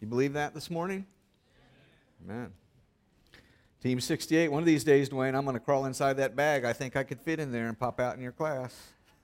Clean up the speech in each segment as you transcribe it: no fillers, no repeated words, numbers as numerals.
You believe that this morning? Amen. Team 68, one of these days, Dwayne, I'm going to crawl inside that bag. I think I could fit in there and pop out in your class.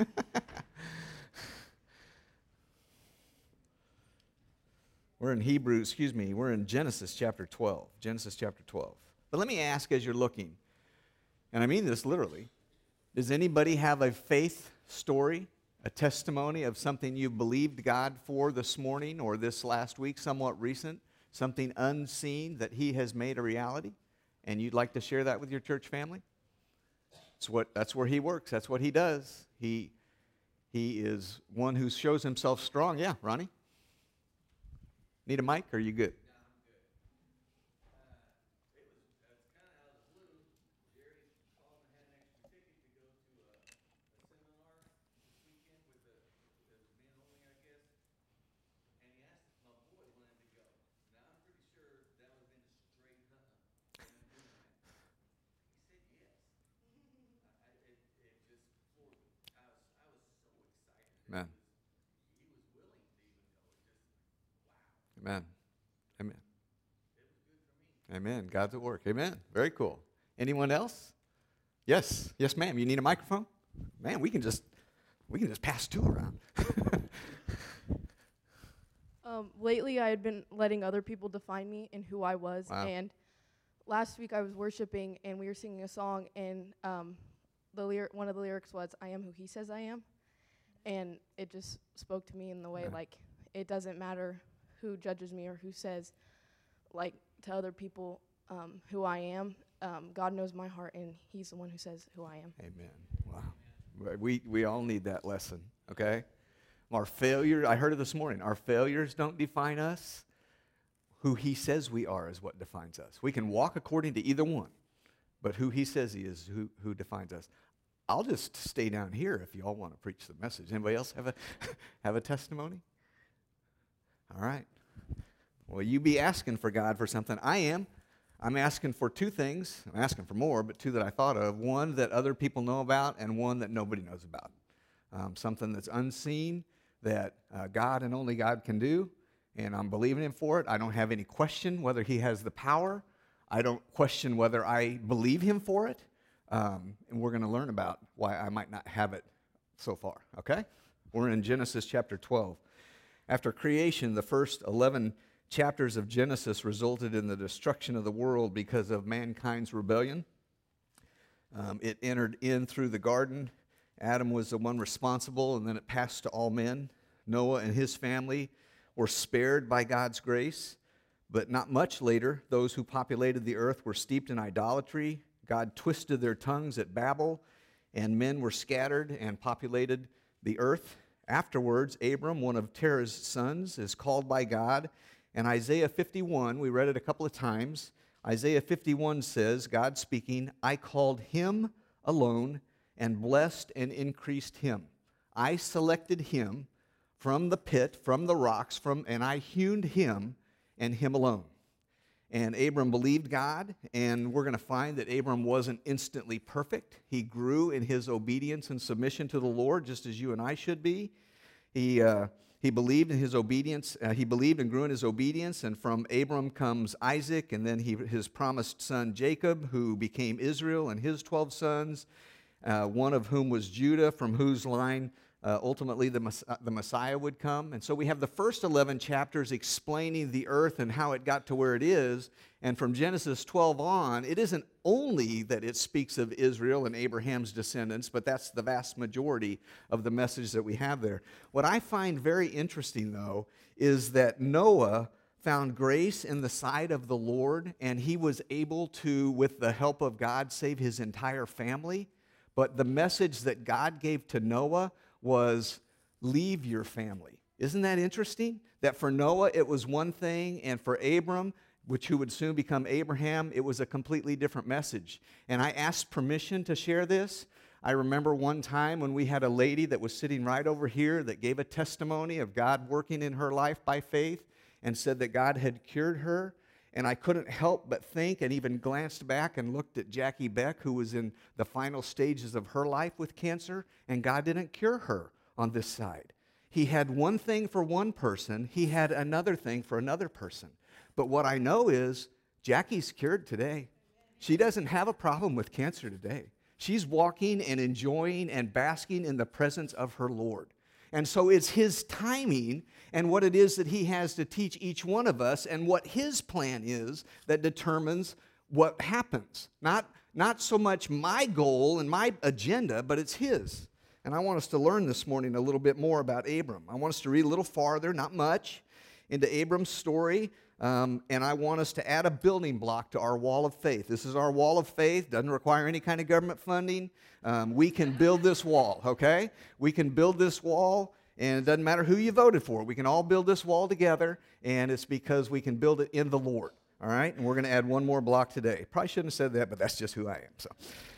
We're in Genesis chapter 12. Genesis chapter 12. But let me ask as you're looking, and I mean this literally, does anybody have a faith story, a testimony of something you've believed God for this morning or this last week, somewhat recent, something unseen that He has made a reality? And you'd like to share that with your church family? That's where He works. That's what He does. He is one who shows Himself strong. Yeah, Ronnie? Need a mic, or are you good? No, I'm good. It's kind of out of the blue. Jerry called and had an extra ticket to go to a seminar this weekend with the men only, I guess. And he asked if my boy wanted to go. Now, I'm pretty sure that would have been a straight He said yes. It just floored me. I was so excited. Amen. He was willing to even go. It just, wow. Amen. Amen. It was good for me. Amen. God's at work. Amen. Very cool. Anyone else? Yes. Yes, ma'am. You need a microphone? Man, we can just pass two around. Lately, I had been letting other people define me and who I was. Wow. And last week, I was worshiping, and we were singing a song, and one of the lyrics was, "I am who He says I am." And it just spoke to me in the way, Yeah. like, it doesn't matter who judges me or who says, like, to other people who I am. God knows my heart, and He's the one who says who I am. Amen. Wow. We all need that lesson, okay? Our failure, I heard it this morning, our failures don't define us. Who He says we are is what defines us. We can walk according to either one, but who He says He is who defines us. I'll just stay down here if you all want to preach the message. Anybody else have a testimony? All right. Well, you be asking for God for something. I am. I'm asking for two things. I'm asking for more, but two that I thought of. One that other people know about, and one that nobody knows about. Something that's unseen that God and only God can do, and I'm believing Him for it. I don't have any question whether He has the power. I don't question whether I believe Him for it. And we're going to learn about why I might not have it so far, okay? We're in Genesis chapter 12. After creation, the first 11 chapters of Genesis resulted in the destruction of the world because of mankind's rebellion. It entered in through the garden. Adam was the one responsible, and then it passed to all men. Noah and his family were spared by God's grace, but not much later, those who populated the earth were steeped in idolatry. God twisted their tongues at Babel, and men were scattered and populated the earth. Afterwards, Abram, one of Terah's sons, is called by God. And Isaiah 51, we read it a couple of times. Isaiah 51 says, God speaking, I called him alone and blessed and increased him. I selected him from the pit, from the rocks, and I hewn him and him alone. And Abram believed God, and we're going to find that Abram wasn't instantly perfect. He grew in his obedience and submission to the Lord, just as you and I should be. He believed in his obedience. He believed and grew in his obedience, and from Abram comes Isaac, and then his promised son Jacob, who became Israel, and his 12 sons, one of whom was Judah, from whose line ultimately the Messiah would come. And so we have the first 11 chapters explaining the earth and how it got to where it is. And from Genesis 12 on, it isn't only that it speaks of Israel and Abraham's descendants, but that's the vast majority of the message that we have there. What I find very interesting, though, is that Noah found grace in the sight of the Lord, and he was able to, with the help of God, save his entire family. But the message that God gave to Noah was, leave your family. Isn't that interesting? That for Noah it was one thing, and for Abram, who would soon become Abraham, it was a completely different message. And I asked permission to share this. I remember one time when we had a lady that was sitting right over here that gave a testimony of God working in her life by faith and said that God had cured her. And I couldn't help but think, and even glanced back and looked at Jackie Beck, who was in the final stages of her life with cancer, and God didn't cure her on this side. He had one thing for one person. He had another thing for another person. But what I know is Jackie's cured today. She doesn't have a problem with cancer today. She's walking and enjoying and basking in the presence of her Lord. And so it's His timing and what it is that He has to teach each one of us and what His plan is that determines what happens. Not so much my goal and my agenda, but it's His. And I want us to learn this morning a little bit more about Abram. I want us to read a little farther, not much, into Abram's story. And I want us to add a building block to our wall of faith. This is our wall of faith. Doesn't require any kind of government funding. We can build this wall, okay? We can build this wall, and it doesn't matter who you voted for. We can all build this wall together, and it's because we can build it in the Lord, all right? And we're going to add one more block today. Probably shouldn't have said that, but that's just who I am. So,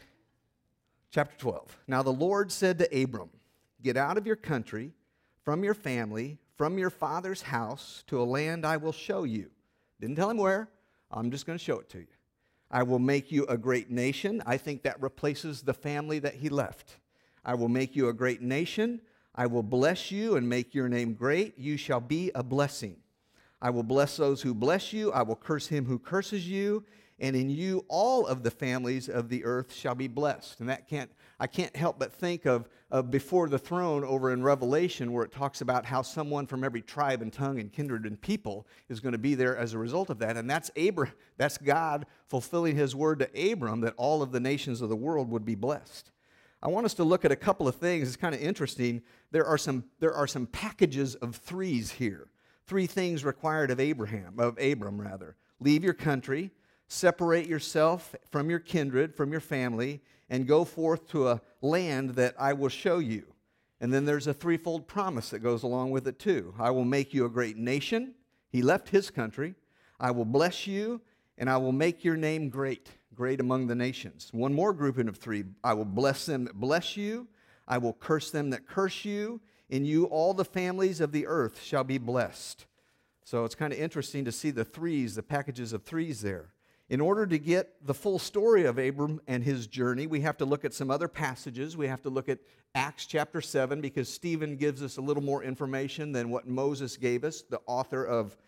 chapter 12. Now the Lord said to Abram, "Get out of your country, from your family, from your father's house, to a land I will show you." Didn't tell him where. I'm just going to show it to you. "I will make you a great nation." I think that replaces the family that he left. "I will make you a great nation. I will bless you and make your name great. You shall be a blessing. I will bless those who bless you. I will curse him who curses you. And in you all of the families of the earth shall be blessed." And I can't help but think of before the throne over in Revelation, where it talks about how someone from every tribe and tongue and kindred and people is going to be there as a result of that. And that's God fulfilling His word to Abram that all of the nations of the world would be blessed. I want us to look at a couple of things. It's kind of interesting. There are some packages of threes here. 3 things required of Abram. Leave your country, separate yourself from your kindred, from your family, and go forth to a land that I will show you. And then there's a threefold promise that goes along with it too. I will make you a great nation. He left his country. I will bless you, and I will make your name great among the nations. One more grouping of 3. I will bless them that bless you. I will curse them that curse you. In you all the families of the earth shall be blessed. So it's kind of interesting to see the packages of 3s there. In order to get the full story of Abram and his journey, we have to look at some other passages. We have to look at Acts chapter 7, because Stephen gives us a little more information than what Moses gave us, the author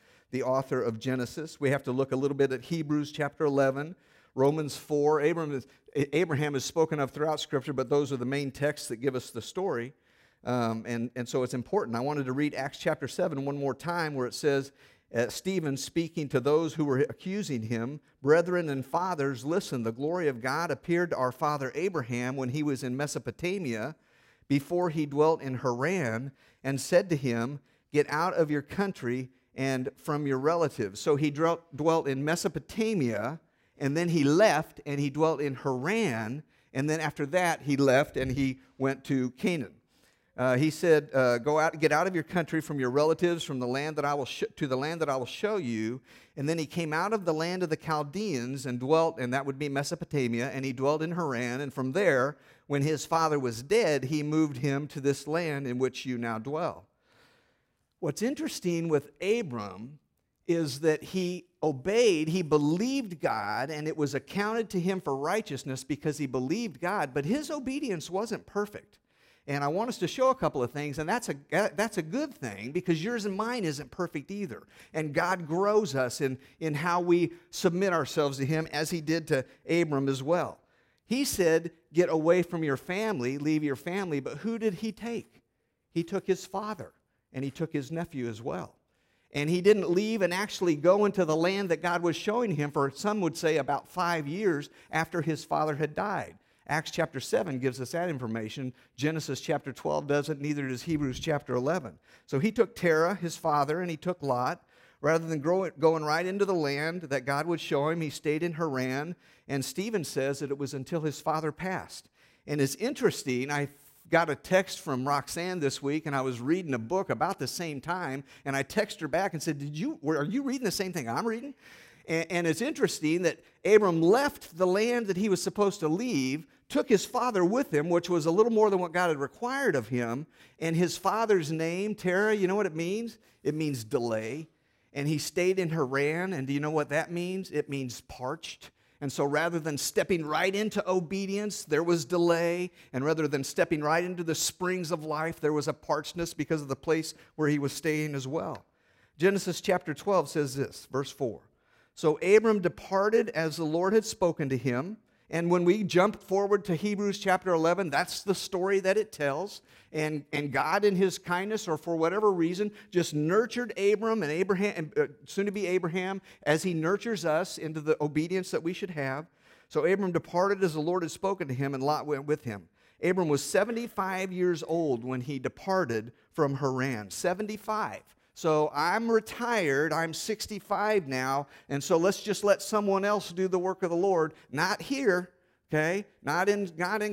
of Genesis. We have to look a little bit at Hebrews chapter 11, Romans 4. Abraham is spoken of throughout Scripture, but those are the main texts that give us the story. And so it's important. I wanted to read Acts chapter 7 one more time, where it says, Stephen speaking to those who were accusing him, "Brethren and fathers, listen, the glory of God appeared to our father Abraham when he was in Mesopotamia, before he dwelt in Haran, and said to him, 'Get out of your country and from your relatives.'" So he dwelt in Mesopotamia, and then he left and he dwelt in Haran, and then after that he left and he went to Canaan. He said, "Go out, get out of your country, from your relatives, from the land that I will to the land that I will show you." And then he came out of the land of the Chaldeans and dwelt, and that would be Mesopotamia, and he dwelt in Haran. And from there, when his father was dead, he moved him to this land in which you now dwell. What's interesting with Abram is that he obeyed, he believed God, and it was accounted to him for righteousness because he believed God, but his obedience wasn't perfect. And I want us to show a couple of things, and that's a good thing, because yours and mine isn't perfect either. And God grows us in how we submit ourselves to Him, as He did to Abram as well. He said, "Get away from your family, leave your family," but who did He take? He took his father, and he took his nephew as well. And he didn't leave and actually go into the land that God was showing him for, some would say, about 5 years after his father had died. Acts chapter 7 gives us that information. Genesis chapter 12 doesn't, neither does Hebrews chapter 11. So he took Terah, his father, and he took Lot. Rather than going right into the land that God would show him, he stayed in Haran. And Stephen says that it was until his father passed. And it's interesting, I got a text from Roxanne this week, and I was reading a book about the same time, and I texted her back and said, are you reading the same thing I'm reading? And it's interesting that Abram left the land that he was supposed to leave, took his father with him, which was a little more than what God had required of him. And his father's name, Terah, you know what it means? It means delay. And he stayed in Haran, and do you know what that means? It means parched. And so rather than stepping right into obedience, there was delay. And rather than stepping right into the springs of life, there was a parchness because of the place where he was staying as well. Genesis chapter 12 says this, verse 4. So Abram departed as the Lord had spoken to him. And when we jump forward to Hebrews chapter 11, that's the story that it tells. And God in his kindness, or for whatever reason, just nurtured Abram and Abraham, soon to be Abraham, as he nurtures us into the obedience that we should have. So Abram departed as the Lord had spoken to him, and Lot went with him. Abram was 75 years old when he departed from Haran. 75. So I'm retired, I'm 65 now, and so let's just let someone else do the work of the Lord. Not here, okay? Not in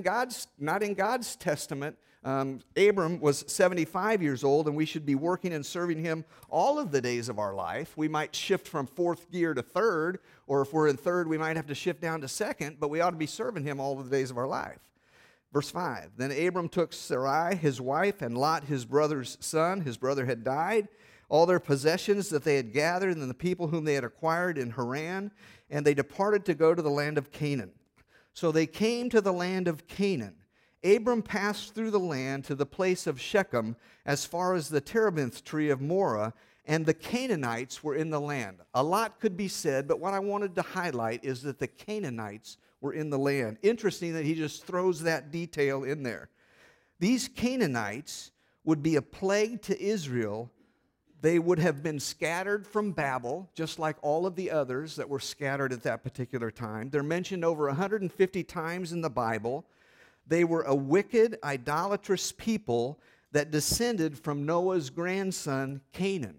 God's testament. Abram was 75 years old, and we should be working and serving him all of the days of our life. We might shift from fourth gear to third, or if we're in third, we might have to shift down to second, but we ought to be serving him all of the days of our life. Verse 5, then Abram took Sarai, his wife, and Lot, his brother's son. His brother had died. All their possessions that they had gathered, and the people whom they had acquired in Haran, and they departed to go to the land of Canaan. So they came to the land of Canaan. Abram passed through the land to the place of Shechem, as far as the terebinth tree of Moreh, and the Canaanites were in the land. A lot could be said, but what I wanted to highlight is that the Canaanites were in the land. Interesting that he just throws that detail in there. These Canaanites would be a plague to Israel. They would have been scattered from Babel, just like all of the others that were scattered at that particular time. They're mentioned over 150 times in the Bible. They were a wicked, idolatrous people that descended from Noah's grandson, Canaan.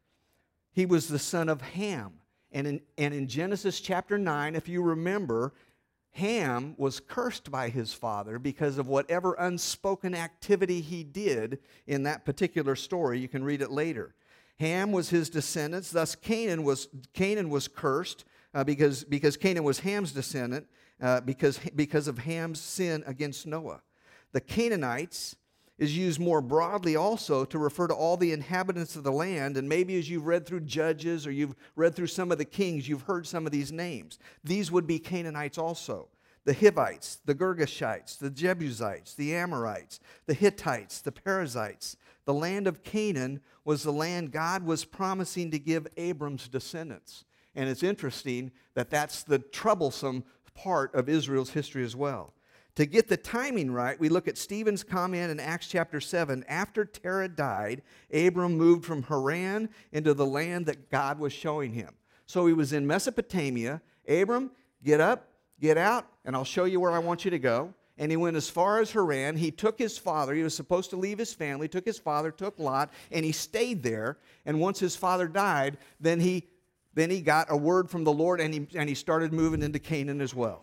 He was the son of Ham. And in Genesis chapter 9, if you remember, Ham was cursed by his father because of whatever unspoken activity he did in that particular story. You can read it later. Ham was his descendants. Thus, Canaan was cursed because Canaan was Ham's descendant because of Ham's sin against Noah. The Canaanites is used more broadly also to refer to all the inhabitants of the land. And maybe as you've read through Judges or you've read through some of the kings, you've heard some of these names. These would be Canaanites also. The Hivites, the Girgashites, the Jebusites, the Amorites, the Hittites, the Perizzites. The land of Canaan was the land God was promising to give Abram's descendants. And it's interesting that that's the troublesome part of Israel's history as well. To get the timing right, we look at Stephen's comment in Acts chapter 7. After Terah died, Abram moved from Haran into the land that God was showing him. So he was in Mesopotamia. Abram, get up, get out, and I'll show you where I want you to go. And he went as far as Haran. He took his father. He was supposed to leave his family, took his father, took Lot, and he stayed there. And once his father died, then he got a word from the Lord, and he started moving into Canaan as well.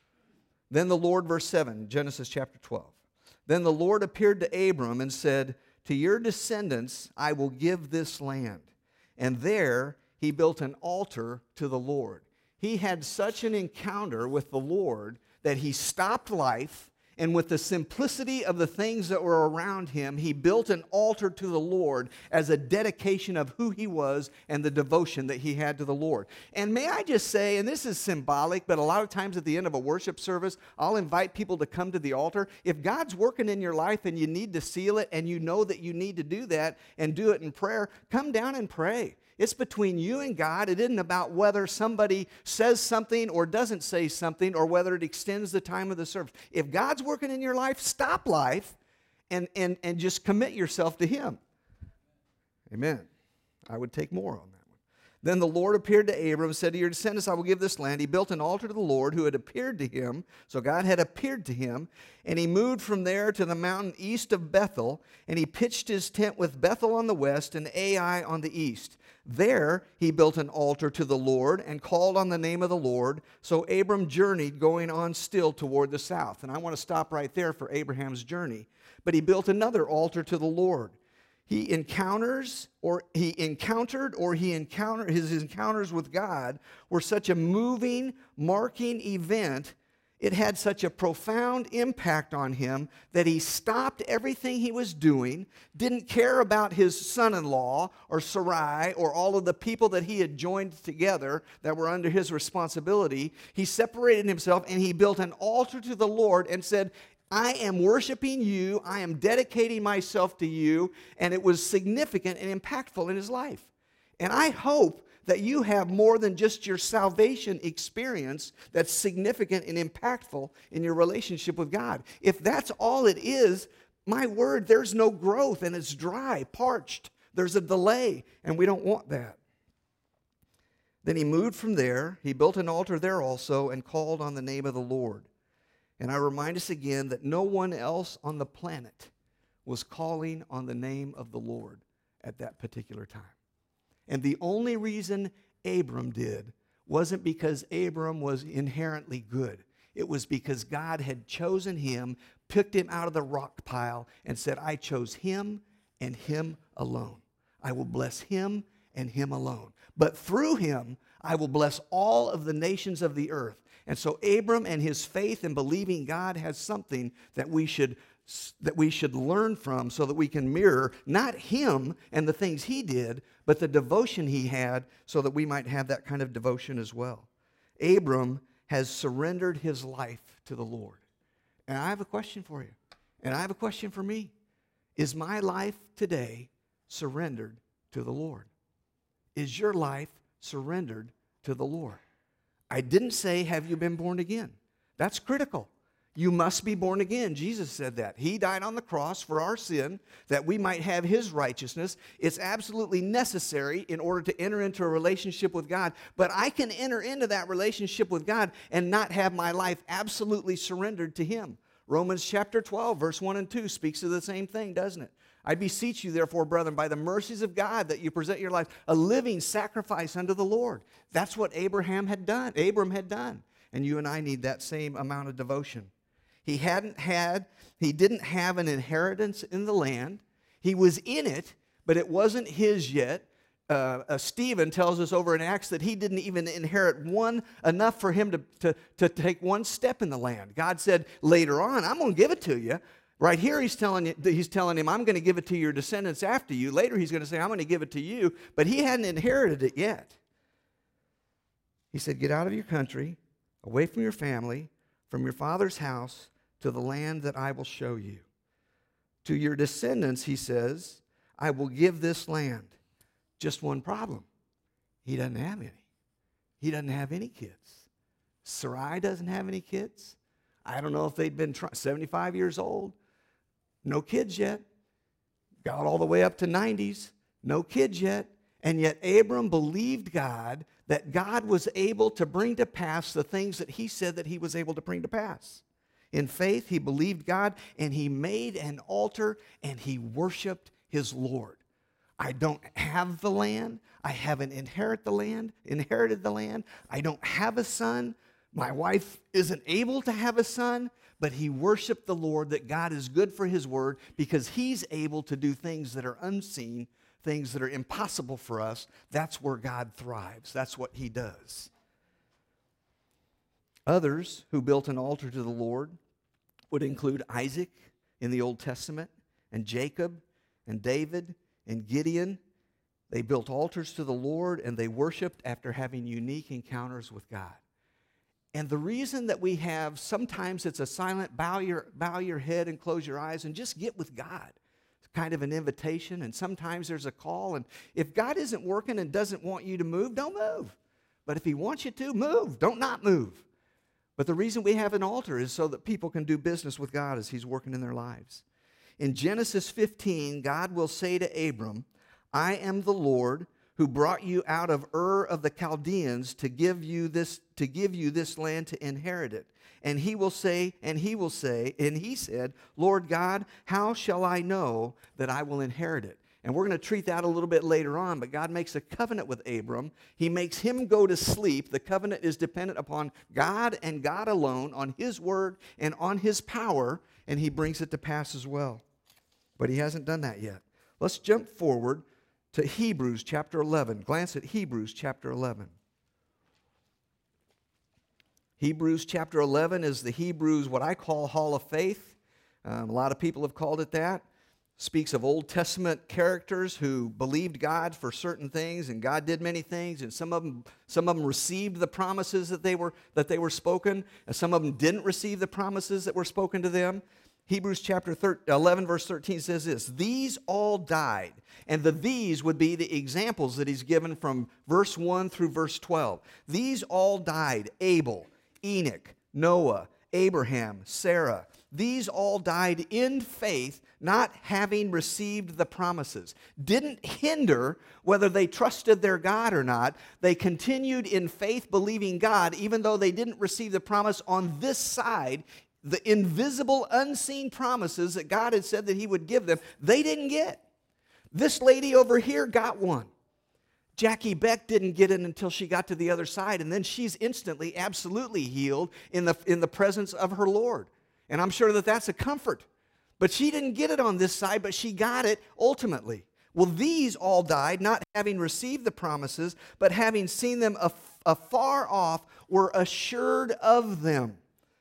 Then the Lord, verse 7, Genesis chapter 12. Then the Lord appeared to Abram and said, to your descendants I will give this land. And there he built an altar to the Lord. He had such an encounter with the Lord that he stopped life, and with the simplicity of the things that were around him, he built an altar to the Lord as a dedication of who he was and the devotion that he had to the Lord. And may I just say, and this is symbolic, but a lot of times at the end of a worship service, I'll invite people to come to the altar. If God's working in your life and you need to seal it and you know that you need to do that and do it in prayer, come down and pray. It's between you and God. It isn't about whether somebody says something or doesn't say something or whether it extends the time of the service. If God's working in your life, stop life and just commit yourself to Him. Amen. I would take more on that one. Then the Lord appeared to Abram and said, to your descendants I will give this land. He built an altar to the Lord who had appeared to him. So God had appeared to him. And he moved from there to the mountain east of Bethel. And he pitched his tent with Bethel on the west and Ai on the east. There he built an altar to the Lord and called on the name of the Lord. So Abram journeyed, going on still toward the south. And I want to stop right there for Abraham's journey. But he built another altar to the Lord. His encounters with God were such a moving, marking event it had such a profound impact on him that he stopped everything he was doing, didn't care about his son-in-law or Sarai or all of the people that he had joined together that were under his responsibility. He separated himself and he built an altar to the Lord and said, I am worshiping you, I am dedicating myself to you, and it was significant and impactful in his life. And I hope that you have more than just your salvation experience that's significant and impactful in your relationship with God. If that's all it is, my word, there's no growth and it's dry, parched. There's a delay, and we don't want that. Then he moved from there. He built an altar there also and called on the name of the Lord. And I remind us again that no one else on the planet was calling on the name of the Lord at that particular time. And the only reason Abram did wasn't because Abram was inherently good. It was because God had chosen him, picked him out of the rock pile, and said, I chose him and him alone. I will bless him and him alone. But through him, I will bless all of the nations of the earth. And so Abram and his faith in believing God has something that we should learn from so that we can mirror not him and the things he did, but the devotion he had so that we might have that kind of devotion as well. Abram has surrendered his life to the Lord. And I have a question for you, and I have a question for me. Is my life today surrendered to the Lord? Is your life surrendered to the Lord? I didn't say, have you been born again? That's critical. You must be born again. Jesus said that. He died on the cross for our sin that we might have his righteousness. It's absolutely necessary in order to enter into a relationship with God. But I can enter into that relationship with God and not have my life absolutely surrendered to him. Romans chapter 12, verse 1 and 2 speaks of the same thing, doesn't it? I beseech you, therefore, brethren, by the mercies of God, that you present your life a living sacrifice unto the Lord. That's what Abram had done. And you and I need that same amount of devotion. He didn't have an inheritance in the land. He was in it, but it wasn't his yet. Stephen tells us over in Acts that he didn't even inherit enough for him to take one step in the land. God said later on, I'm going to give it to you. Right here he's telling him, I'm going to give it to your descendants after you. Later he's going to say, I'm going to give it to you. But he hadn't inherited it yet. He said, get out of your country, away from your family, from your father's house, to the land that I will show you. To your descendants, he says, I will give this land. Just one problem. He doesn't have any. He doesn't have any kids. Sarai doesn't have any kids. I don't know if they'd been 75 years old. No kids yet. Got all the way up to 90s. No kids yet. And yet Abram believed God that God was able to bring to pass the things that he said that he was able to bring to pass. In faith, he believed God, and he made an altar, and he worshiped his Lord. I don't have the land. I haven't inherited the land. I don't have a son. My wife isn't able to have a son, but he worshiped the Lord, that God is good for his word because he's able to do things that are unseen, things that are impossible for us. That's where God thrives. That's what he does. Others who built an altar to the Lord would include Isaac in the Old Testament, and Jacob, and David, and Gideon. They built altars to the Lord, and they worshiped after having unique encounters with God. And the reason that we have, sometimes it's a silent bow your head and close your eyes and just get with God. It's kind of an invitation, and sometimes there's a call. And if God isn't working and doesn't want you to move, don't move. But if he wants you to, move. Don't not move. But the reason we have an altar is so that people can do business with God as he's working in their lives. In Genesis 15, God will say to Abram, I am the Lord who brought you out of Ur of the Chaldeans to give you this land to inherit it. And he said, Lord God, how shall I know that I will inherit it? And we're going to treat that a little bit later on, but God makes a covenant with Abram. He makes him go to sleep. The covenant is dependent upon God and God alone, on his word and on his power, and he brings it to pass as well. But he hasn't done that yet. Let's jump forward to Hebrews chapter 11. Glance at Hebrews chapter 11. Hebrews chapter 11 is the Hebrews, what I call Hall of Faith. A lot of people have called it that. Speaks of Old Testament characters who believed God for certain things, and God did many things, and some of them received the promises that they were spoken, and some of them didn't receive the promises that were spoken to them. Hebrews chapter 11, verse 13 says this, these all died. And these would be the examples that he's given from verse 1 through verse 12. These all died, Abel, Enoch, Noah, Abraham, Sarah. These all died in faith, not having received the promises. Didn't hinder whether they trusted their God or not. They continued in faith, believing God, even though they didn't receive the promise on this side. The invisible, unseen promises that God had said that he would give them, they didn't get. This lady over here got one. Jackie Beck didn't get it until she got to the other side, and then she's instantly, absolutely healed in the presence of her Lord. And I'm sure that that's a comfort. But she didn't get it on this side, but she got it ultimately. Well, these all died, not having received the promises, but having seen them afar off, were assured of them,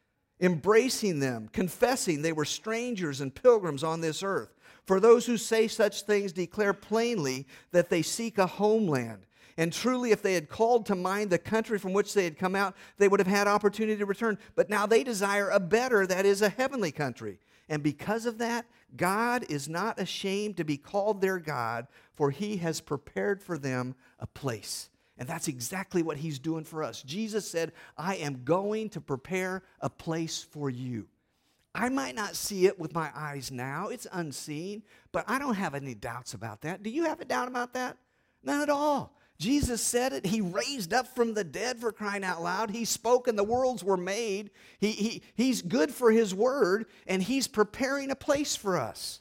embracing them, confessing they were strangers and pilgrims on this earth. For those who say such things declare plainly that they seek a homeland. And truly, if they had called to mind the country from which they had come out, they would have had opportunity to return. But now they desire a better, that is, a heavenly country. And because of that, God is not ashamed to be called their God, for he has prepared for them a place. And that's exactly what he's doing for us. Jesus said, I am going to prepare a place for you. I might not see it with my eyes now. It's unseen, but I don't have any doubts about that. Do you have a doubt about that? None at all. Jesus said it. He raised up from the dead, for crying out loud. He spoke and the worlds were made. He's good for his word, and he's preparing a place for us.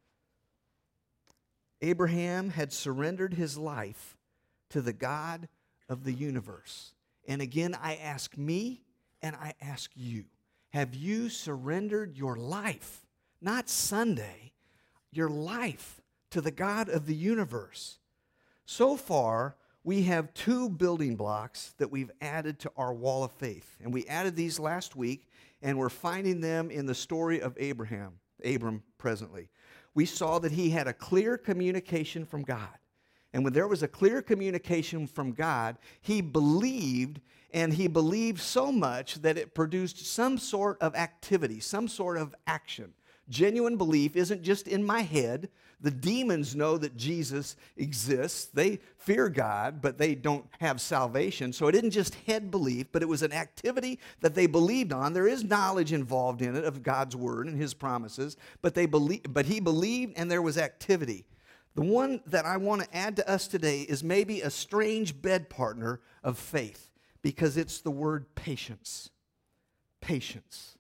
Abraham had surrendered his life to the God of the universe. And again, I ask me and I ask you, have you surrendered your life, not Sunday, your life to the God of the universe? So far, we have two building blocks that we've added to our wall of faith. And we added these last week, and we're finding them in the story of Abram presently. We saw that he had a clear communication from God. And when there was a clear communication from God, he believed, and he believed so much that it produced some sort of activity, some sort of action. Genuine belief isn't just in my head. The demons know that Jesus exists. They fear God, but they don't have salvation. So it isn't just head belief, but it was an activity that they believed on. There is knowledge involved in it of God's word and his promises, but he believed, and there was activity. The one that I want to add to us today is maybe a strange bed partner of faith, because it's the word patience. Patience.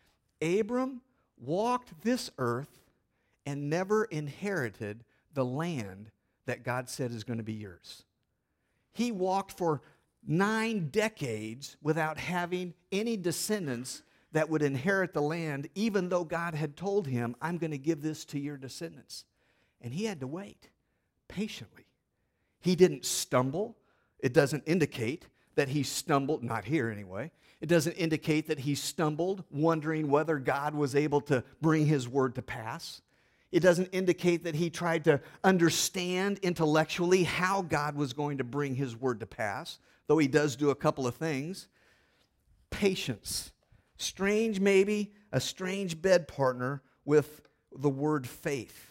Abram walked this earth and never inherited the land that God said is going to be yours. He walked for 9 decades without having any descendants that would inherit the land, even though God had told him, I'm going to give this to your descendants. And he had to wait patiently. He didn't stumble. It doesn't indicate that he stumbled, not here anyway. It doesn't indicate that he stumbled, wondering whether God was able to bring his word to pass. It doesn't indicate that he tried to understand intellectually how God was going to bring his word to pass, though he does do a couple of things. Patience. Strange, maybe, a strange bed partner with the word faith.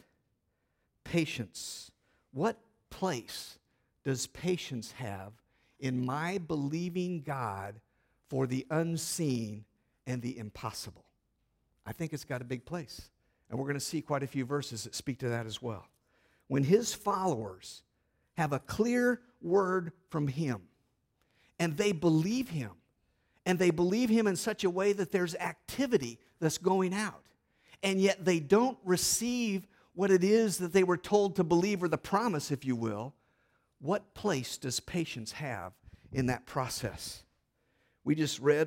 Patience. What place does patience have in my believing God for the unseen and the impossible? I think it's got a big place. And we're going to see quite a few verses that speak to that as well. When his followers have a clear word from him, and they believe him, and they believe him in such a way that there's activity that's going out, and yet they don't receive what it is that they were told to believe, or the promise, if you will, what place does patience have in that process? We just read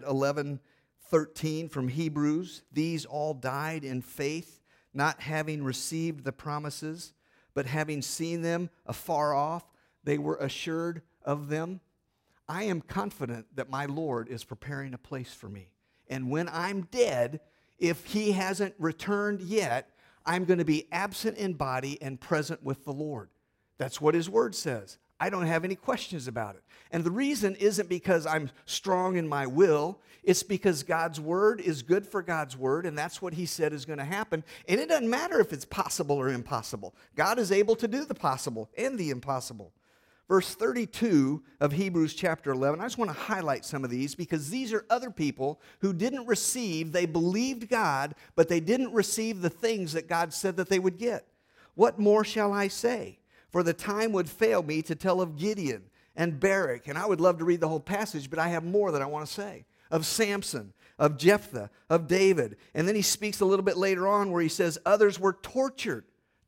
11:13 from Hebrews. These all died in faith, not having received the promises, but having seen them afar off, they were assured of them. I am confident that my Lord is preparing a place for me. And when I'm dead, if he hasn't returned yet, I'm going to be absent in body and present with the Lord. That's what his word says. I don't have any questions about it. And the reason isn't because I'm strong in my will. It's because God's word is good for God's word, and that's what he said is going to happen. And it doesn't matter if it's possible or impossible. God is able to do the possible and the impossible. Verse 32 of Hebrews chapter 11, I just want to highlight some of these because these are other people who didn't receive, they believed God, but they didn't receive the things that God said that they would get. What more shall I say? For the time would fail me to tell of Gideon and Barak, and I would love to read the whole passage, but I have more that I want to say. Of Samson, of Jephthah, of David. And then he speaks a little bit later on where he says others were tortured,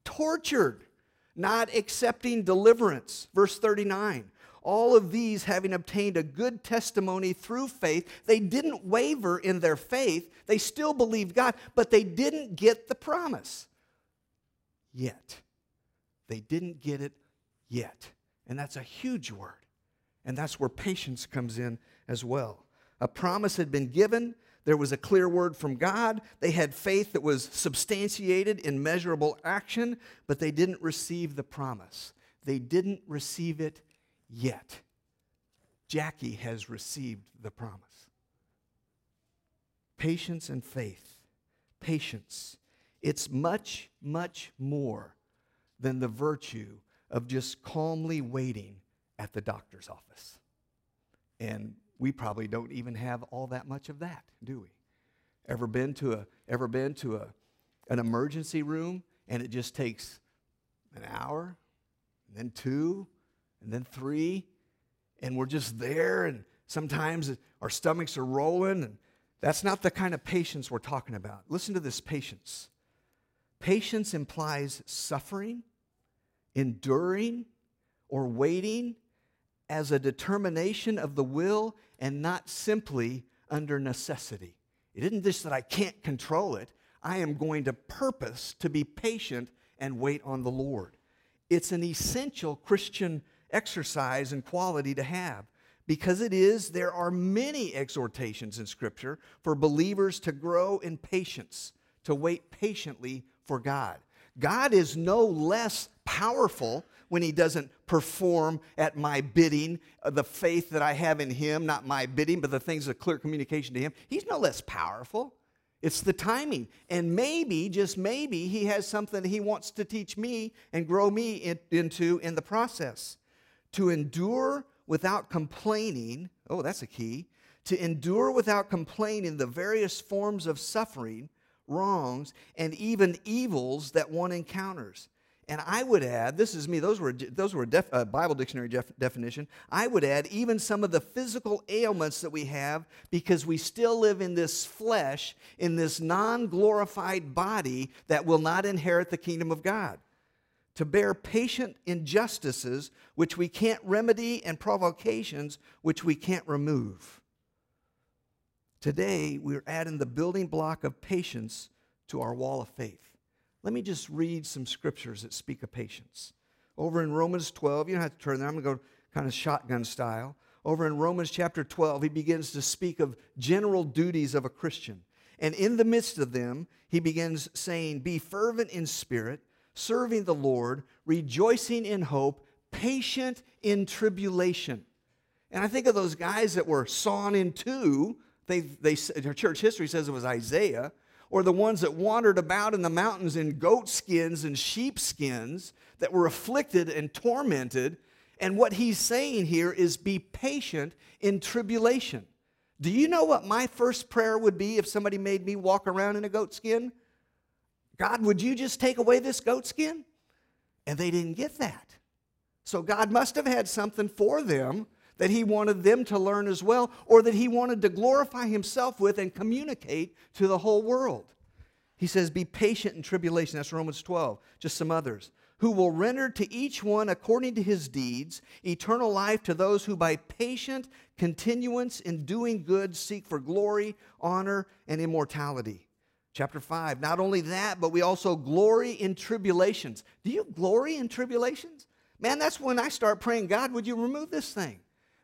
not accepting deliverance. Verse 39, all of these having obtained a good testimony through faith, they didn't waver in their faith. They still believed God, but they didn't get the promise yet. They didn't get it yet. And that's a huge word. And that's where patience comes in as well. A promise had been given. There was a clear word from God. They had faith that was substantiated in measurable action, but they didn't receive the promise. They didn't receive it yet. Jackie has received the promise. Patience and faith. Patience. It's much, much more than the virtue of just calmly waiting at the doctor's office. And we probably don't even have all that much of that, do we? Ever been to an emergency room and it just takes an hour, and then 2, and then 3, and we're just there, and sometimes our stomachs are rolling, and that's not the kind of patience we're talking about. Listen to this patience. Patience implies suffering, enduring, or waiting as a determination of the will and not simply under necessity. It isn't just that I can't control it. I am going to purpose to be patient and wait on the Lord. It's an essential Christian exercise and quality to have because there are many exhortations in Scripture for believers to grow in patience, to wait patiently for God. God is no less powerful when he doesn't perform at my bidding, the faith that I have in him, not my bidding, but the things of clear communication to him. He's no less powerful. It's the timing. And maybe, just maybe, he has something he wants to teach me and grow me into in the process. To endure without complaining, oh, that's a key. To endure without complaining the various forms of suffering, wrongs, and even evils that one encounters. And I would add, this is me, those were a Bible dictionary definition. I would add even some of the physical ailments that we have because we still live in this flesh, in this non-glorified body that will not inherit the kingdom of God. To bear patient injustices which we can't remedy and provocations which we can't remove. Today, we're adding the building block of patience to our wall of faith. Let me just read some scriptures that speak of patience. Over in Romans 12, you don't have to turn there. I'm going to go kind of shotgun style. Over in Romans chapter 12, he begins to speak of general duties of a Christian. And in the midst of them, he begins saying, be fervent in spirit, serving the Lord, rejoicing in hope, patient in tribulation. And I think of those guys that were sawn in two. Church history says it was Isaiah. Or the ones that wandered about in the mountains in goat skins and sheep skins that were afflicted and tormented. And what he's saying here is be patient in tribulation. Do you know what my first prayer would be if somebody made me walk around in a goat skin? God, would you just take away this goat skin? And they didn't get that. So God must have had something for them that he wanted them to learn as well, or that he wanted to glorify himself with and communicate to the whole world. He says, be patient in tribulation. That's Romans 12. Just some others. Who will render to each one according to his deeds, eternal life to those who by patient continuance in doing good seek for glory, honor, and immortality. Chapter 5, not only that, but we also glory in tribulations. Do you glory in tribulations? Man, that's when I start praying, God, would you remove this thing?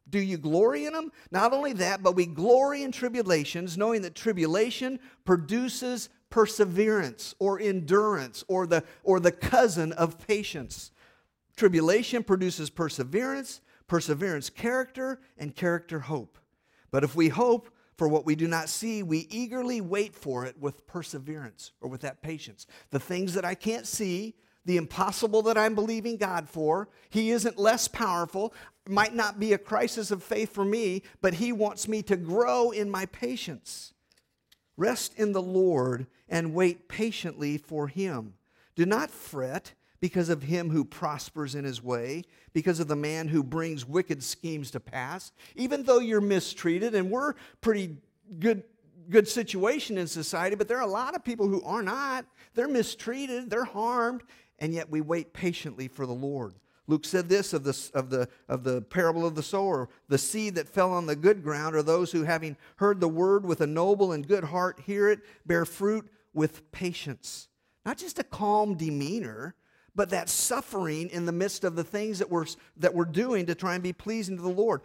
Do you glory in them? Not only that, but we glory in tribulations, knowing that tribulation produces perseverance or endurance or the cousin of patience. Tribulation produces perseverance, perseverance character, and character hope. But if we hope for what we do not see, we eagerly wait for it with perseverance or with that patience. The things that I can't see, the impossible that I'm believing God for, He isn't less powerful, might not be a crisis of faith for me, but He wants me to grow in my patience. Rest in the Lord and wait patiently for Him. Do not fret because of him who prospers in his way, because of the man who brings wicked schemes to pass. Even though you're mistreated, and we're pretty good situation in society, but there are a lot of people who are not. They're mistreated, they're harmed, and yet we wait patiently for the Lord. Luke said this of the parable of the sower: the seed that fell on the good ground are those who, having heard the word with a noble and good heart, hear it, bear fruit with patience. Not just a calm demeanor, but that suffering in the midst of the things that we're doing to try and be pleasing to the Lord.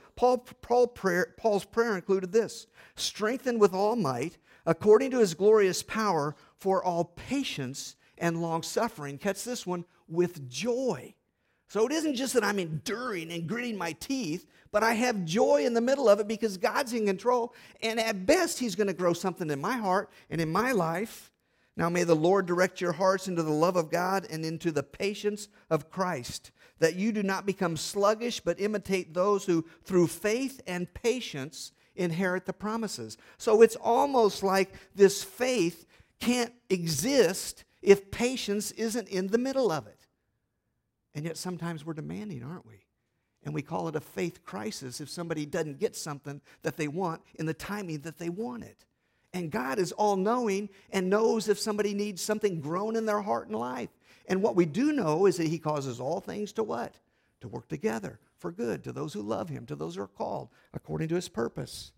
Paul's prayer included this: strengthened with all might, according to his glorious power, for all patience and long-suffering. Catch this one: with joy. So it isn't just that I'm enduring and gritting my teeth, but I have joy in the middle of it because God's in control. And at best, He's going to grow something in my heart and in my life. Now may the Lord direct your hearts into the love of God and into the patience of Christ, that you do not become sluggish, but imitate those who, through faith and patience, inherit the promises. So it's almost like this faith can't exist if patience isn't in the middle of it. And yet sometimes we're demanding, aren't we? And we call it a faith crisis if somebody doesn't get something that they want in the timing that they want it. And God is all-knowing and knows if somebody needs something grown in their heart and life. And what we do know is that He causes all things to what? To work together for good to those who love Him, to those who are called according to His purpose.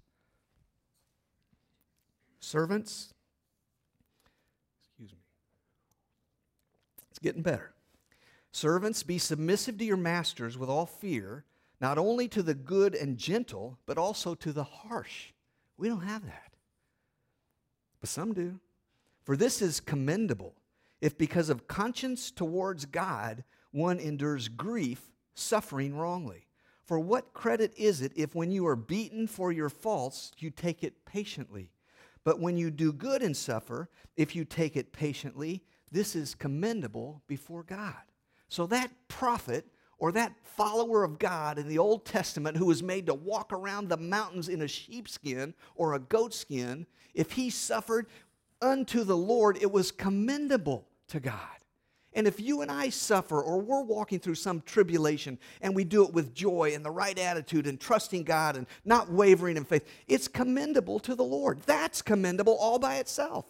Servants, it's getting better. Servants, be submissive to your masters with all fear, not only to the good and gentle, but also to the harsh. We don't have that. But some do. For this is commendable, if because of conscience towards God one endures grief, suffering wrongly. For what credit is it if when you are beaten for your faults, you take it patiently? But when you do good and suffer, if you take it patiently, this is commendable before God. So that prophet or that follower of God in the Old Testament who was made to walk around the mountains in a sheepskin or a goatskin, if he suffered unto the Lord, it was commendable to God. And if you and I suffer or we're walking through some tribulation and we do it with joy and the right attitude and trusting God and not wavering in faith, it's commendable to the Lord. That's commendable all by itself.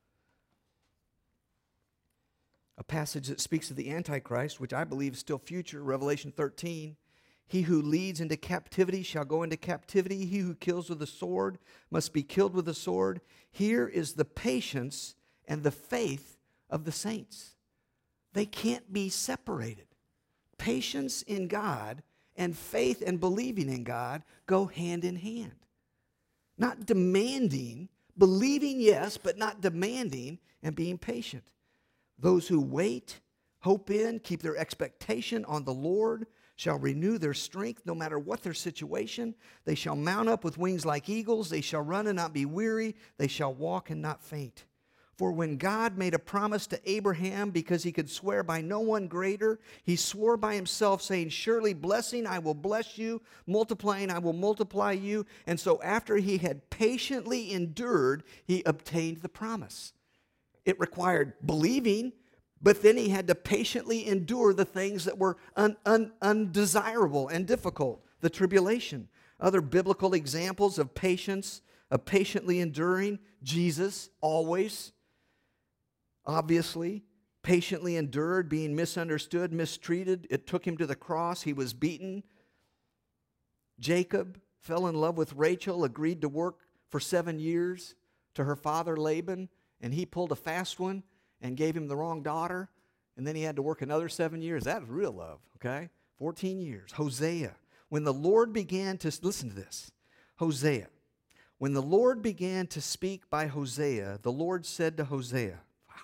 A passage that speaks of the Antichrist, which I believe is still future, Revelation 13. He who leads into captivity shall go into captivity. He who kills with the sword must be killed with the sword. Here is the patience and the faith of the saints. They can't be separated. Patience in God and faith and believing in God go hand in hand. Not demanding, believing yes, but not demanding and being patient. Those who wait, hope in, keep their expectation on the Lord shall renew their strength no matter what their situation. They shall mount up with wings like eagles. They shall run and not be weary. They shall walk and not faint. For when God made a promise to Abraham, because he could swear by no one greater, he swore by himself, saying, surely blessing I will bless you, multiplying I will multiply you. And so after he had patiently endured, he obtained the promise. It required believing, but then he had to patiently endure the things that were undesirable and difficult, the tribulation. Other biblical examples of patience, of patiently enduring: Jesus, always, obviously, patiently endured, being misunderstood, mistreated. It took him to the cross. He was beaten. Jacob fell in love with Rachel, agreed to work for 7 years to her father Laban, and he pulled a fast one and gave him the wrong daughter, and then he had to work another 7 years. That was real love, okay? 14 years. Hosea when the Lord began to, listen to this, Hosea. When the Lord began to speak by Hosea, the Lord said to Hosea,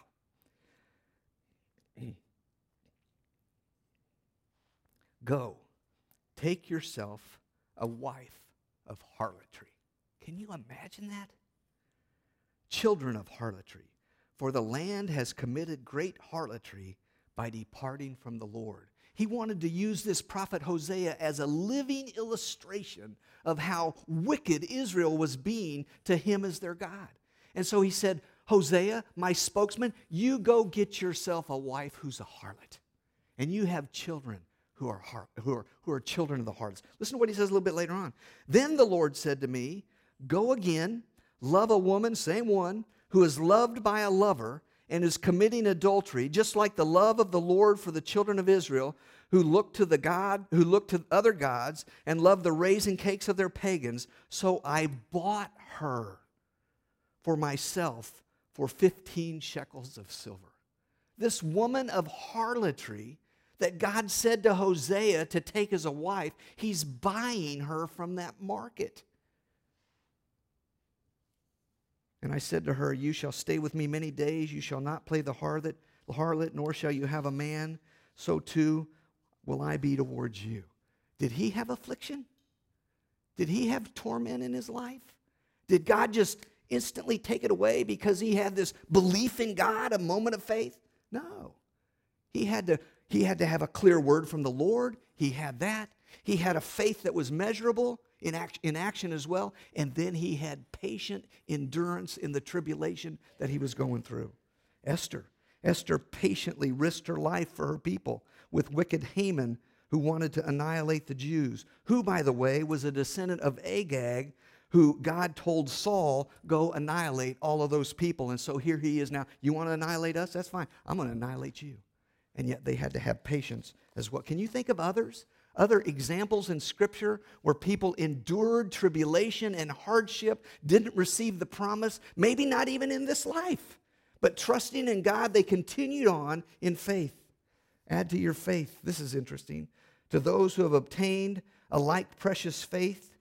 go, take yourself a wife of harlotry. Can you imagine that? Children of harlotry, for the land has committed great harlotry by departing from the Lord. He wanted to use this prophet Hosea as a living illustration of how wicked Israel was being to him as their God. And so he said, Hosea, my spokesman, you go get yourself a wife who's a harlot. And you have children who are children of the harlots. Listen to what he says a little bit later on. Then the Lord said to me, go again, love a woman, same one, who is loved by a lover and is committing adultery, just like the love of the Lord for the children of Israel, who look to other gods and love the raisin cakes of their pagans. So I bought her for myself for 15 shekels of silver. This woman of harlotry that God said to Hosea to take as a wife, he's buying her from that market. And I said to her, you shall stay with me many days. You shall not play the harlot, nor shall you have a man. So too will I be towards you. Did he have affliction? Did he have torment in his life? Did God just instantly take it away because he had this belief in God, a moment of faith? No. He had to have a clear word from the Lord. He had that. He had a faith that was measurable in action as well. And then he had patient endurance in the tribulation that he was going through. Esther patiently risked her life for her people with wicked Haman, who wanted to annihilate the Jews, who, by the way, was a descendant of Agag, who God told Saul, go annihilate all of those people. And so here he is now. You want to annihilate us? That's fine. I'm going to annihilate you. And yet they had to have patience as well. Can you think of others? Other examples in Scripture where people endured tribulation and hardship, didn't receive the promise, maybe not even in this life, but trusting in God, they continued on in faith. Add to your faith, this is interesting, to those who have obtained a like precious faith.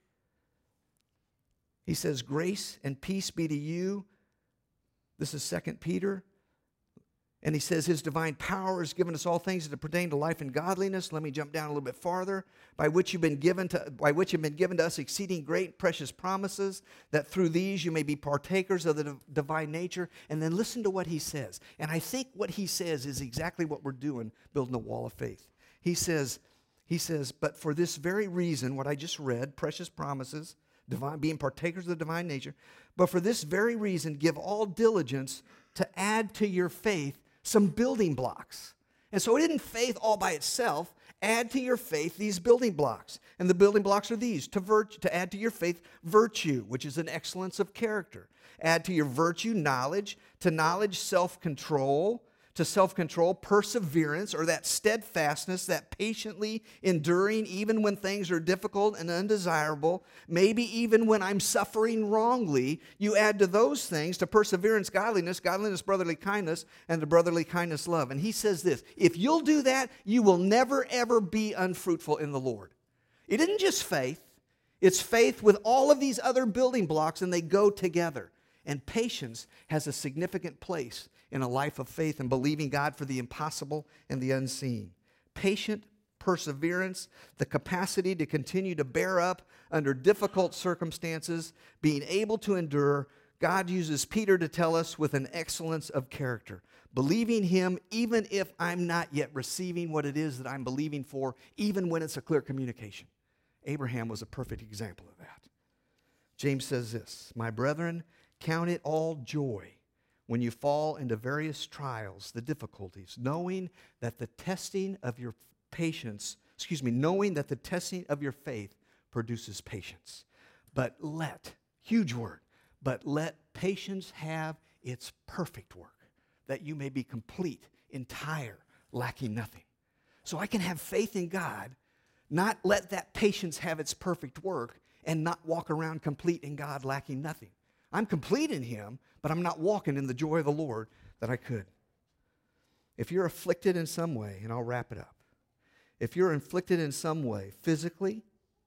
He says, grace and peace be to you. This is 2 Peter. And he says his divine power has given us all things that pertain to life and godliness. Let me jump down a little bit farther. By which have been given to us exceeding great precious promises, that through these you may be partakers of the divine nature. And then listen to what he says. And I think what he says is exactly what we're doing, building a wall of faith. He says, but for this very reason, what I just read, precious promises, being partakers of the divine nature, but for this very reason, give all diligence to add to your faith some building blocks. And so it isn't faith all by itself. Add to your faith these building blocks. And the building blocks are these. To add to your faith, virtue, which is an excellence of character. Add to your virtue, knowledge. To knowledge, self-control. To self-control, perseverance, or that steadfastness, that patiently enduring even when things are difficult and undesirable, maybe even when I'm suffering wrongly. You add to those things, to perseverance, godliness, brotherly kindness, and to brotherly kindness, love. And he says this, if you'll do that, you will never, ever be unfruitful in the Lord. It isn't just faith. It's faith with all of these other building blocks, and they go together. And patience has a significant place in a life of faith and believing God for the impossible and the unseen. Patient perseverance, the capacity to continue to bear up under difficult circumstances, being able to endure. God uses Peter to tell us with an excellence of character. Believing him even if I'm not yet receiving what it is that I'm believing for, even when it's a clear communication. Abraham was a perfect example of that. James says this, my brethren, count it all joy when you fall into various trials, the difficulties, knowing that the testing of your faith produces patience. But let patience have its perfect work, that you may be complete, entire, lacking nothing. So I can have faith in God, not let that patience have its perfect work, and not walk around complete in God, lacking nothing. I'm complete in him, but I'm not walking in the joy of the Lord that I could. If you're afflicted in some way, and I'll wrap it up. If you're afflicted in some way, physically,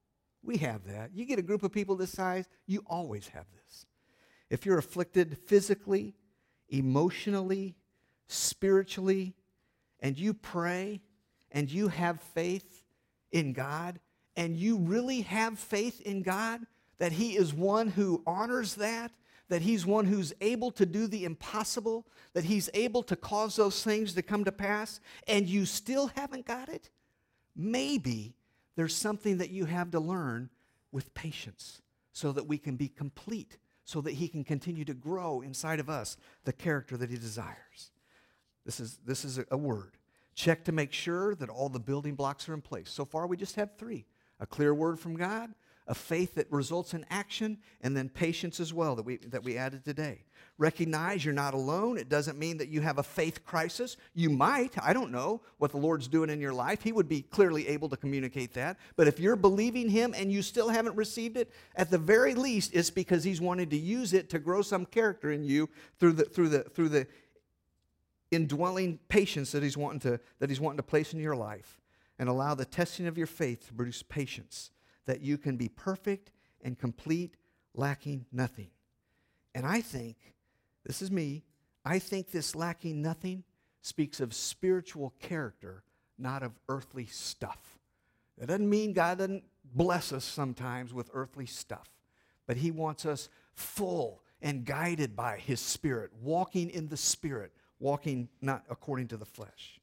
We have that. You get a group of people this size, you always have this. If you're afflicted physically, emotionally, spiritually, and you pray and you have faith in God, and you really have faith in God, that He is one who honors that He's one who's able to do the impossible, that He's able to cause those things to come to pass, and you still haven't got it, maybe there's something that you have to learn with patience so that we can be complete, so that He can continue to grow inside of us the character that He desires. This is a word. Check to make sure that all the building blocks are in place. So far, we just have 3. A clear word from God, a faith that results in action, and then patience as well that we added today. Recognize you're not alone. It doesn't mean that you have a faith crisis. You might. I don't know what the Lord's doing in your life. He would be clearly able to communicate that. But if you're believing Him and you still haven't received it, at the very least, it's because He's wanted to use it to grow some character in you through the indwelling patience that He's wanting to place in your life, and allow the testing of your faith to produce patience, that you can be perfect and complete, lacking nothing. And I think, this is me, I think this lacking nothing speaks of spiritual character, not of earthly stuff. That doesn't mean God doesn't bless us sometimes with earthly stuff, but He wants us full and guided by His Spirit, walking in the Spirit, walking not according to the flesh.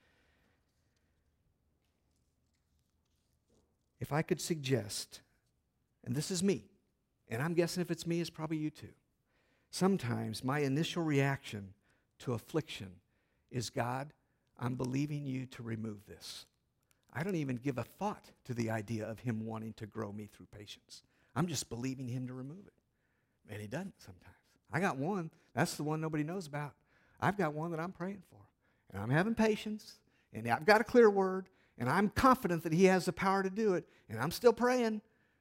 If I could suggest, and this is me, and I'm guessing if it's me, it's probably you too. Sometimes my initial reaction to affliction is, God, I'm believing you to remove this. I don't even give a thought to the idea of Him wanting to grow me through patience. I'm just believing Him to remove it. And He doesn't sometimes. I got one. That's the one nobody knows about. I've got one that I'm praying for. And I'm having patience. And I've got a clear word. And I'm confident that He has the power to do it. And I'm still praying.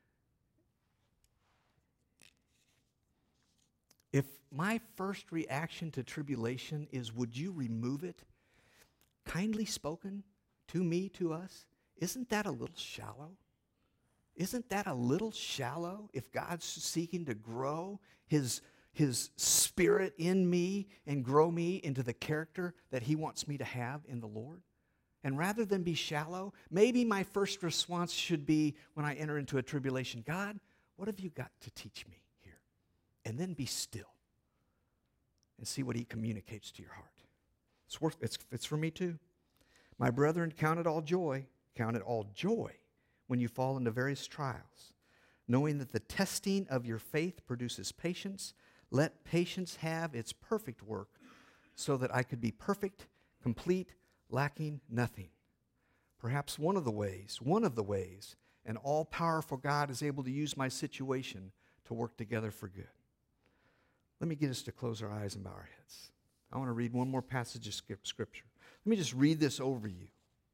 If my first reaction to tribulation is, would you remove it? Kindly spoken to me, to us, isn't that a little shallow? Isn't that a little shallow if God's seeking to grow His Spirit in me and grow me into the character that He wants me to have in the Lord? And rather than be shallow, maybe my first response should be, when I enter into a tribulation, God, what have you got to teach me here? And then be still and see what He communicates to your heart. It's for me too. My brethren, count it all joy when you fall into various trials, knowing that the testing of your faith produces patience. Let patience have its perfect work, so that I could be perfect, complete, lacking nothing. Perhaps one of the ways, an all-powerful God is able to use my situation to work together for good. Let me get us to close our eyes and bow our heads. I want to read one more passage of Scripture. Let me just read this over you.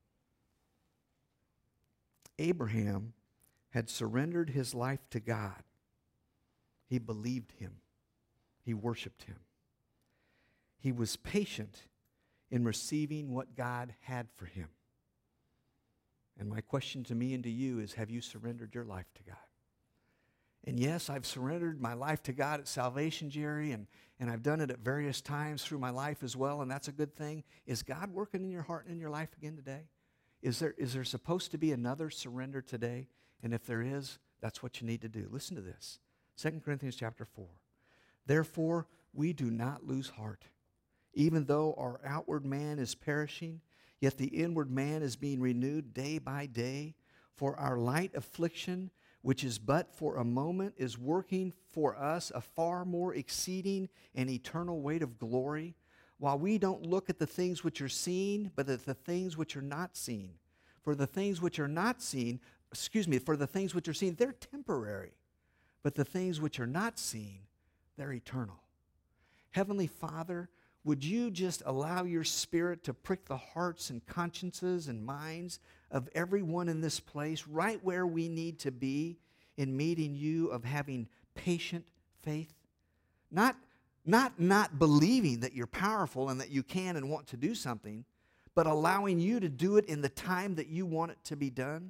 Abraham had surrendered his life to God. He believed Him. He worshiped Him. He was patient in receiving what God had for him. And my question to me and to you is, have you surrendered your life to God? And yes, I've surrendered my life to God at salvation, Jerry, and I've done it at various times through my life as well, and that's a good thing. Is God working in your heart and in your life again today? Is there supposed to be another surrender today? And if there is, that's what you need to do. Listen to this. 2 Corinthians chapter 4. Therefore, we do not lose heart. Even though our outward man is perishing, yet the inward man is being renewed day by day. For our light affliction, which is but for a moment, is working for us a far more exceeding and eternal weight of glory, while we don't look at the things which are seen, but at the things which are not seen. For the things which are seen, they're temporary. But the things which are not seen, they're eternal. Heavenly Father, would you just allow your Spirit to prick the hearts and consciences and minds of everyone in this place, right where we need to be in meeting you, of having patient faith? Not believing that you're powerful and that you can and want to do something, but allowing you to do it in the time that you want it to be done.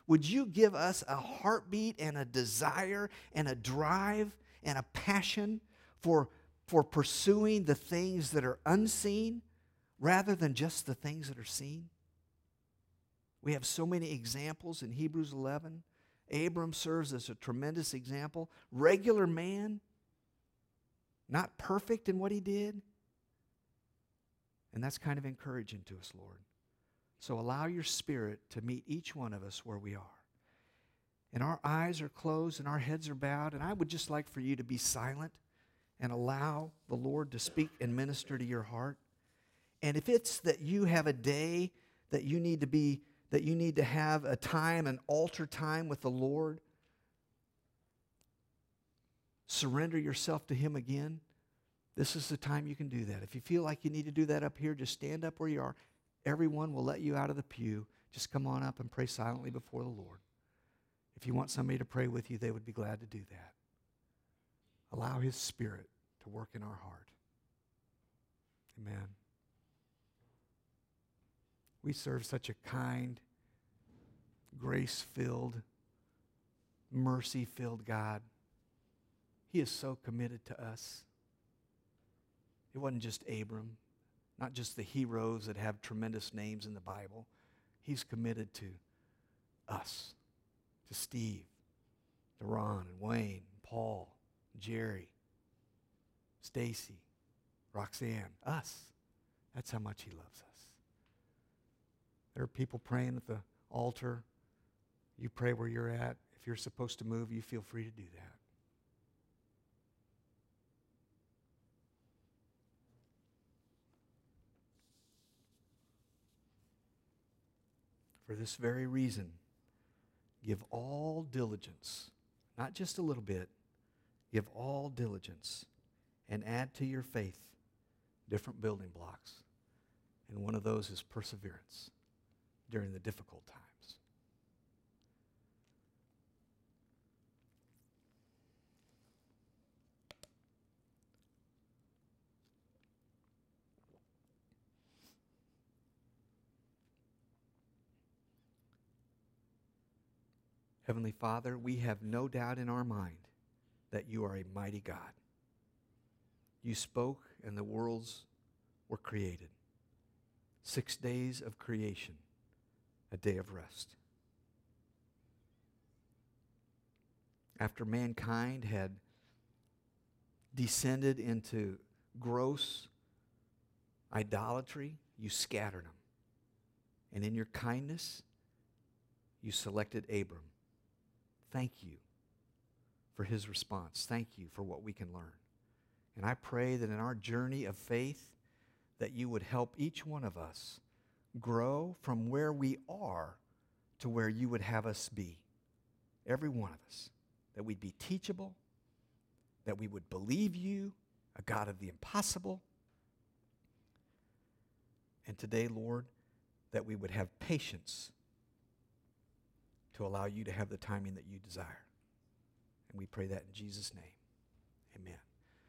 would you give us a heartbeat and a desire and a drive and a passion for pursuing the things that are unseen rather than just the things that are seen? We have so many examples in Hebrews 11. Abram serves as a tremendous example. Regular man, not perfect in what he did. And that's kind of encouraging to us, Lord. So allow your Spirit to meet each one of us where we are. And our eyes are closed and our heads are bowed. And I would just like for you to be silent and allow the Lord to speak and minister to your heart. And if it's that you have a day that you need to have a time, an altar time with the Lord, surrender yourself to Him again, this is the time you can do that. If you feel like you need to do that up here, just stand up where you are. Everyone will let you out of the pew. Just come on up and pray silently before the Lord. If you want somebody to pray with you, they would be glad to do that. Allow His Spirit to work in our heart. Amen. We serve such a kind, grace-filled, mercy-filled God. He is so committed to us. It wasn't just Abram, not just the heroes that have tremendous names in the Bible. He's committed to us, to Steve, to Ron and Wayne, and Paul, and Jerry, Stacy, Roxanne, us. That's how much He loves us. There are people praying at the altar. You pray where you're at. If you're supposed to move, you feel free to do that. For this very reason, give all diligence, not just a little bit, give all diligence, and add to your faith different building blocks. And one of those is perseverance during the difficult times. Heavenly Father, we have no doubt in our mind that you are a mighty God. You spoke and the worlds were created. 6 days of creation, a day of rest. After mankind had descended into gross idolatry, you scattered them. And in your kindness, you selected Abram. Thank you for his response. Thank you for what we can learn. And I pray that in our journey of faith, that you would help each one of us grow from where we are to where you would have us be. Every one of us. That we'd be teachable, that we would believe you, a God of the impossible. And today, Lord, that we would have patience to allow you to have the timing that you desire. And we pray that in Jesus' name.